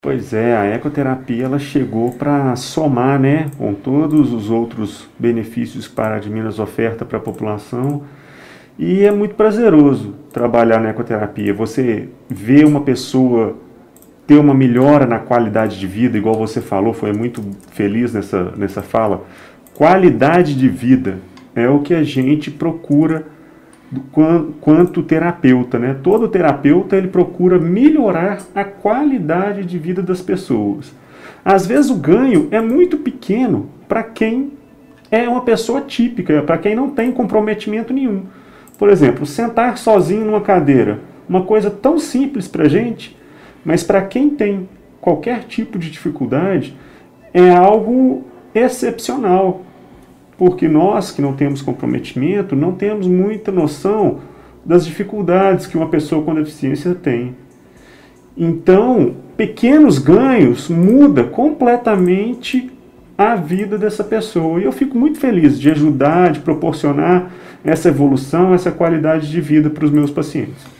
Pois é, a ecoterapia ela chegou para somar, né, com todos os outros benefícios que Pará de Minas oferta para a população. E é muito prazeroso trabalhar na ecoterapia. Você vê uma pessoa ter uma melhora na qualidade de vida, igual você falou, foi muito feliz nessa fala. Qualidade de vida é o que a gente procura quanto terapeuta, né? Todo terapeuta ele procura melhorar a qualidade de vida das pessoas. Às vezes o ganho é muito pequeno para quem é uma pessoa típica, para quem não tem comprometimento nenhum. Por exemplo, sentar sozinho numa cadeira, uma coisa tão simples para a gente, mas para quem tem qualquer tipo de dificuldade, é algo excepcional, porque nós que não temos comprometimento, não temos muita noção das dificuldades que uma pessoa com deficiência tem. Então, pequenos ganhos muda completamente a vida dessa pessoa. E eu fico muito feliz de ajudar, de proporcionar essa evolução, essa qualidade de vida para os meus pacientes.